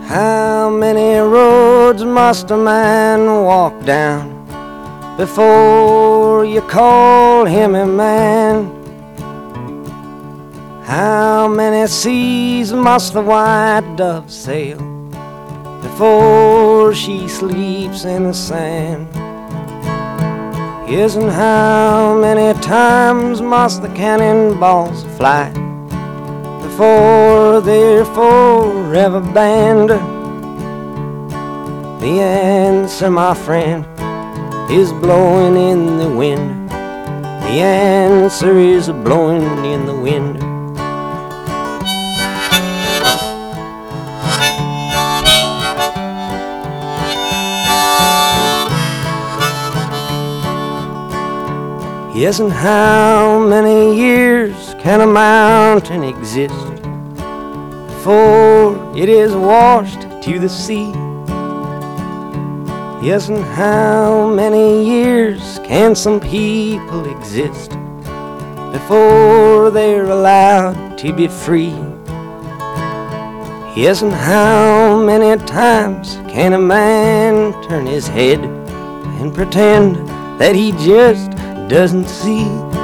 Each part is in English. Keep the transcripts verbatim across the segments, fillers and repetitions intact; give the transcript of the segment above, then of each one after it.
How many roads must a man walk down before you call him a man? How many seas must the white dove sail before she sleeps in the sand? Yes, and how many times must the cannonballs fly before they're forever banned? The answer, my friend, is blowing in the wind. The answer is blowing in the wind. Yes, and how many years can a mountain exist before it is washed to the sea? Yes, and how many years can some people exist before they're allowed to be free? Yes, and how many times can a man turn his head and pretend that he just doesn't see?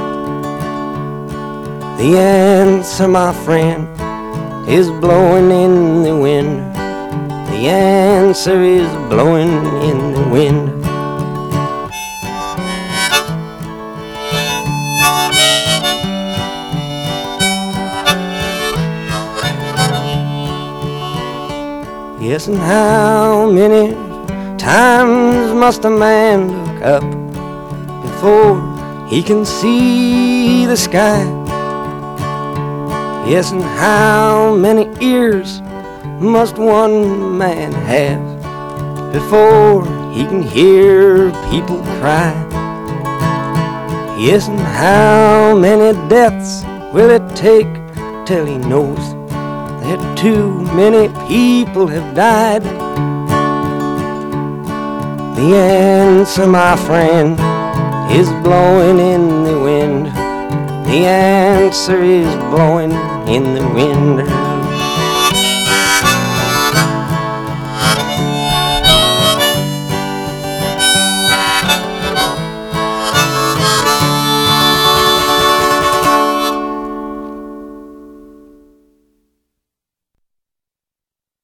The answer, my friend, is blowing in the wind. The answer is blowing in the wind. Yes, and how many times must a man look up before he can see the sky? Yes, and how many ears must one man have before he can hear people cry? Yes, and how many deaths will it take till he knows that too many people have died? The answer, my friend, is blowing in the wind. The answer is blowing in the wind.